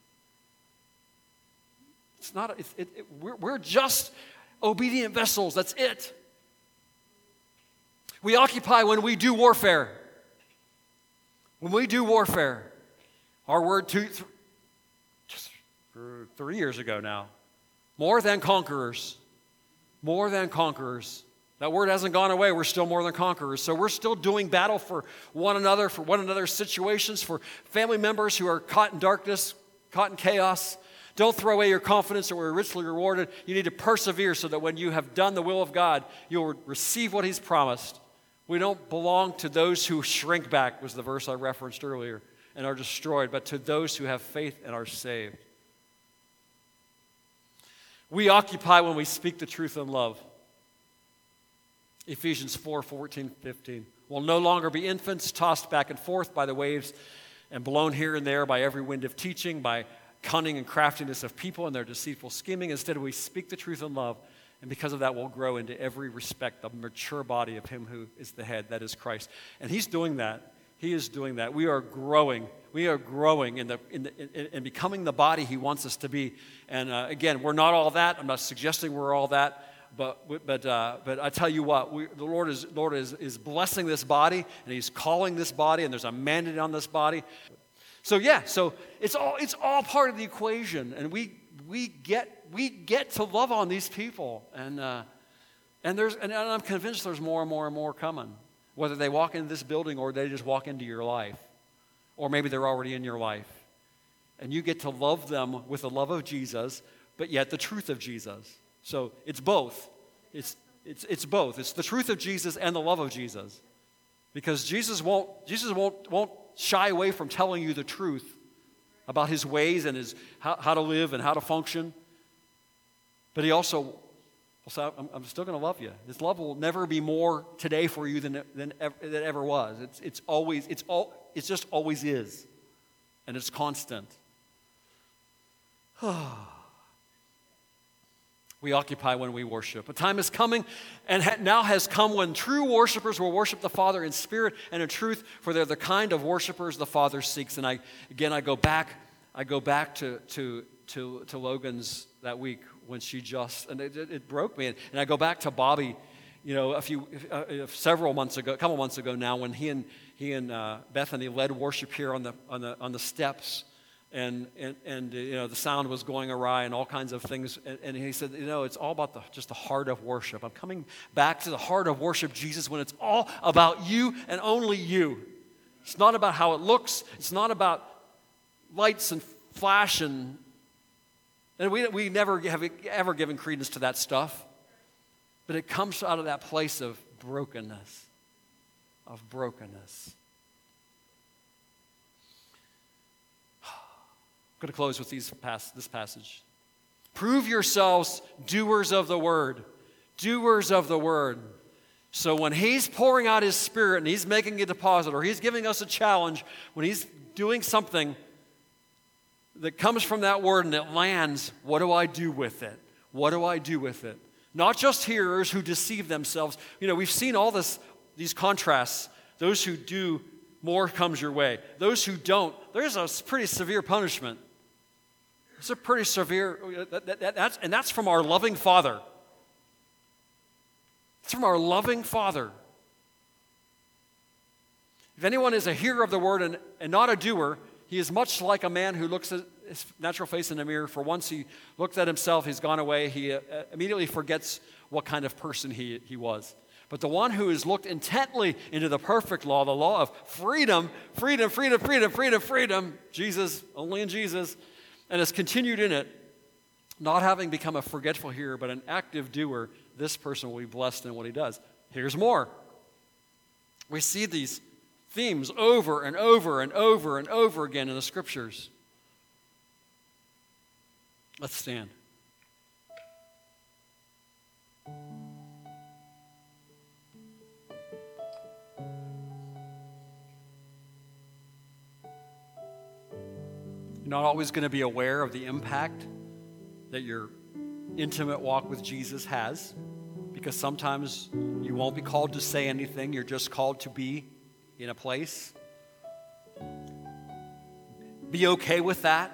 Speaker 1: It's not. We're just obedient vessels. That's it. We occupy when we do warfare. When we do warfare, our word just 3 years ago now, more than conquerors. More than conquerors. That word hasn't gone away. We're still more than conquerors. So we're still doing battle for one another's situations, for family members who are caught in darkness, caught in chaos. Don't throw away your confidence, or we're richly rewarded. You need to persevere so that when you have done the will of God, you'll receive what He's promised. We don't belong to those who shrink back, was the verse I referenced earlier, and are destroyed, but to those who have faith and are saved. We occupy when we speak the truth in love. Ephesians 4:14-15. We'll no longer be infants tossed back and forth by the waves and blown here and there by every wind of teaching, by cunning and craftiness of people and their deceitful scheming. Instead, we speak the truth in love, and because of that, we'll grow into every respect the mature body of Him who is the head, that is Christ. And He's doing that. He is doing that. We are growing. We are growing in becoming the body He wants us to be. And again, we're not all that. I'm not suggesting we're all that. But I tell you what, the Lord is blessing this body, and He's calling this body, and there's a mandate on this body. So it's all part of the equation, and we get to love on these people, and I'm convinced there's more and more and more coming. Whether they walk into this building or they just walk into your life, or maybe they're already in your life, and you get to love them with the love of Jesus, but yet the truth of Jesus. So it's both. It's both. It's the truth of Jesus and the love of Jesus, because Jesus won't shy away from telling you the truth about His ways and how to live and how to function. But He also will say, I'm still going to love you. His love will never be more today for you than it ever was. It just always is, and it's constant. We occupy when we worship. A time is coming and now has come when true worshipers will worship the Father in spirit and in truth, for they're the kind of worshipers the Father seeks. And I go back to Logan's that week when she just, and it broke me. And I go back to Bobby, several months ago, a couple months ago now, when he and Bethany led worship here on the steps. And the sound was going awry and all kinds of things. And he said, it's all about just the heart of worship. I'm coming back to the heart of worship, Jesus, when it's all about you and only you. It's not about how it looks. It's not about lights and flash and we never have ever given credence to that stuff. But it comes out of that place of brokenness. I'm going to close with this passage. Prove yourselves doers of the word. Doers of the word. So when he's pouring out his Spirit and he's making a deposit or he's giving us a challenge, when he's doing something that comes from that word and it lands, what do I do with it? What do I do with it? Not just hearers who deceive themselves. We've seen all these contrasts. Those who do, more comes your way. Those who don't, there's a pretty severe punishment. It's a pretty severe, that's from our loving Father. It's from our loving Father. If anyone is a hearer of the word and not a doer, he is much like a man who looks at his natural face in the mirror. For once he looked at himself, he's gone away. He immediately forgets what kind of person he was. But the one who has looked intently into the perfect law, the law of freedom, Jesus, only in Jesus, and has continued in it, not having become a forgetful hearer, but an active doer, this person will be blessed in what he does. Here's more. We see these themes over and over and over and over again in the Scriptures. Let's stand. You're not always going to be aware of the impact that your intimate walk with Jesus has, because sometimes you won't be called to say anything. You're just called to be in a place. Be okay with that.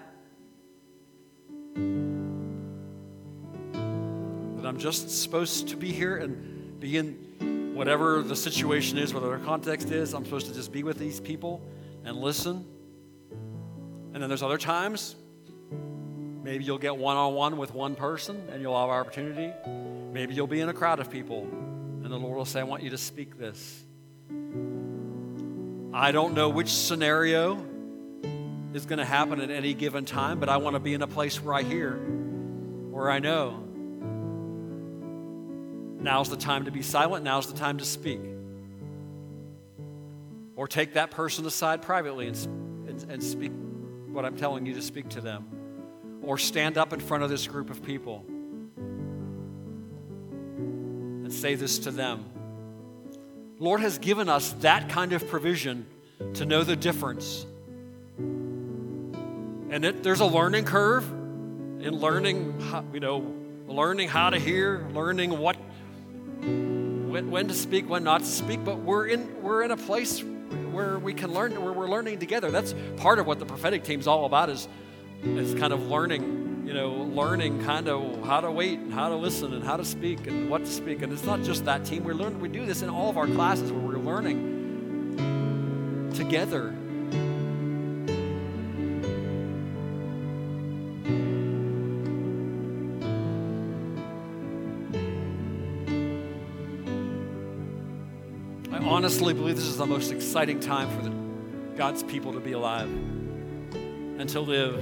Speaker 1: That I'm just supposed to be here and be in whatever the situation is, whatever the context is. I'm supposed to just be with these people and listen. And then there's other times, maybe you'll get one-on-one with one person and you'll have opportunity. Maybe you'll be in a crowd of people and the Lord will say, I want you to speak this. I don't know which scenario is going to happen at any given time, but I want to be in a place where I hear, where I know. Now's the time to be silent. Now's the time to speak. Or take that person aside privately and speak what I'm telling you to speak to them. Or stand up in front of this group of people and say this to them. Lord has given us that kind of provision to know the difference. And there's a learning curve in learning how to hear, learning when to speak, when not to speak. But we're in a place where we can learn, where we're learning together. That's part of what the prophetic team's all about, is kind of learning kind of how to wait and how to listen and how to speak and what to speak. And it's not just that team. We do this in all of our classes where we're learning together. I honestly believe this is the most exciting time for God's people to be alive and to live.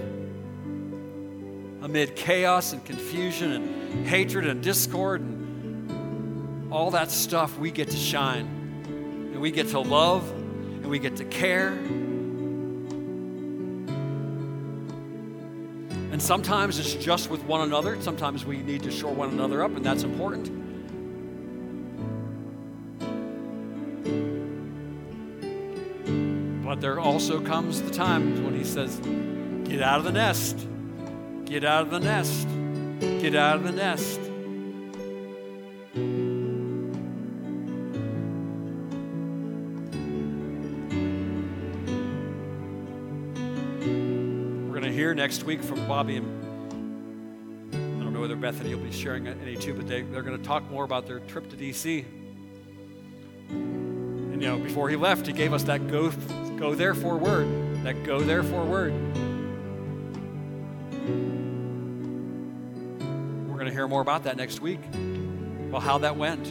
Speaker 1: Amid chaos and confusion and hatred and discord and all that stuff, we get to shine. And we get to love and we get to care. And sometimes it's just with one another. Sometimes we need to shore one another up, and that's important. But there also comes the time when he says, get out of the nest. Get out of the nest. Get out of the nest. to hear next week from Bobby and I don't know whether Bethany will be sharing any too, but they're going to talk more about their trip to D.C. And before he left, he gave us that go therefore word. That go therefore word. We're going to hear more about that next week, about how that went.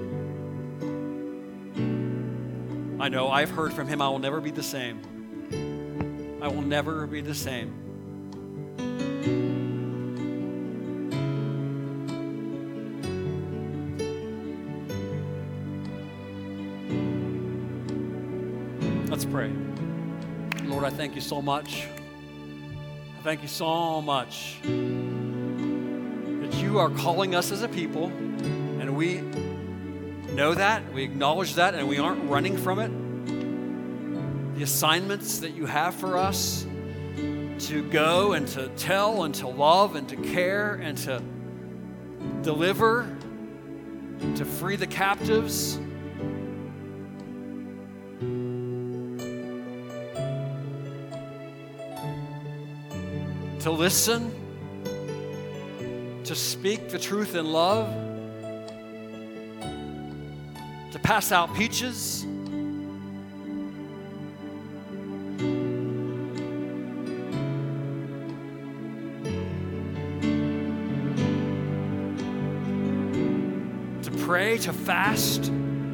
Speaker 1: I know I've heard from him, I will never be the same. I will never be the same. Let's pray. Lord, I thank you so much. I thank you so much that you are calling us as a people, and we know that, we acknowledge that, and we aren't running from it. The assignments that you have for us to go and to tell and to love and to care and to deliver, to free the captives. To listen, to speak the truth in love, to pass out peaches, to pray, to fast,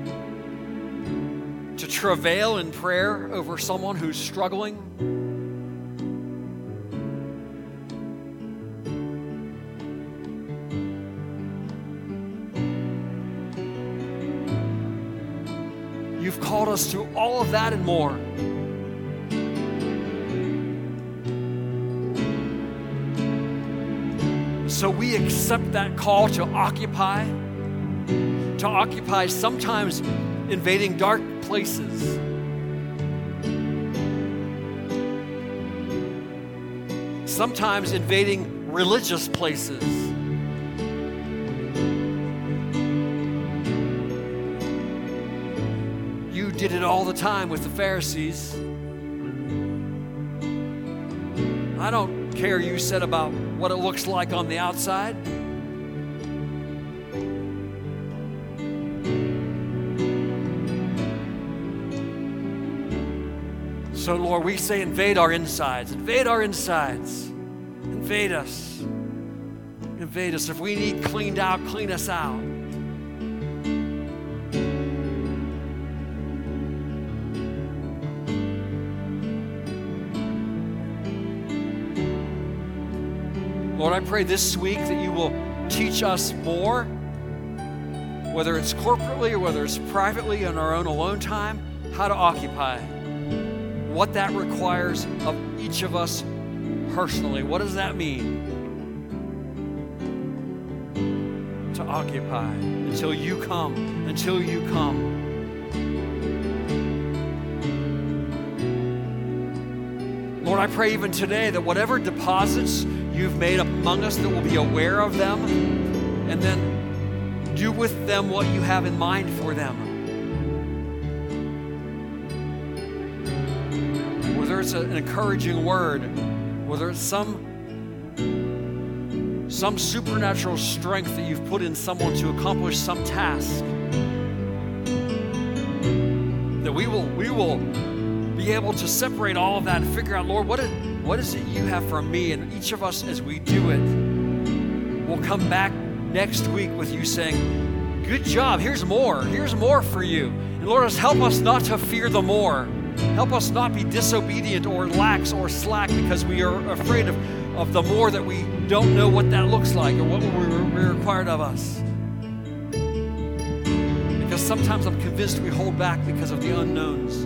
Speaker 1: to travail in prayer over someone who's struggling. You've called us to all of that and more. So we accept that call to occupy sometimes invading dark places. Sometimes invading religious places. You did it all the time with the Pharisees. I don't care, you said, about what it looks like on the outside. So, Lord, we say invade our insides. Invade our insides. Invade us. Invade us. If we need cleaned out, clean us out. Lord, I pray this week that you will teach us more, whether it's corporately or whether it's privately in our own alone time, how to occupy, what that requires of each of us personally. What does that mean? To occupy until you come, until you come. Lord, I pray even today that whatever deposits you've made among us, that we'll be aware of them and then do with them what you have in mind for them. Whether it's an encouraging word, whether it's some supernatural strength that you've put in someone to accomplish some task, that we will be able to separate all of that and figure out, Lord, what is it you have for me? And each of us, as we do it, will come back next week with you saying, good job, here's more for you. And Lord, help us not to fear the more. Help us not be disobedient or lax or slack because we are afraid of the more that we don't know what that looks like or what we're required of us. Because sometimes I'm convinced we hold back because of the unknowns.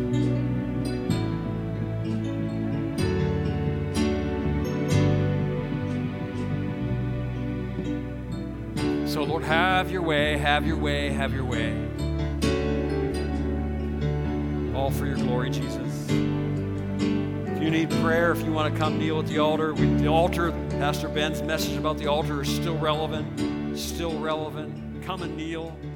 Speaker 1: So Lord, have your way, have your way, have your way. All for your glory, Jesus. If you need prayer, if you want to come kneel at the altar, Pastor Ben's message about the altar is still relevant. Come and kneel.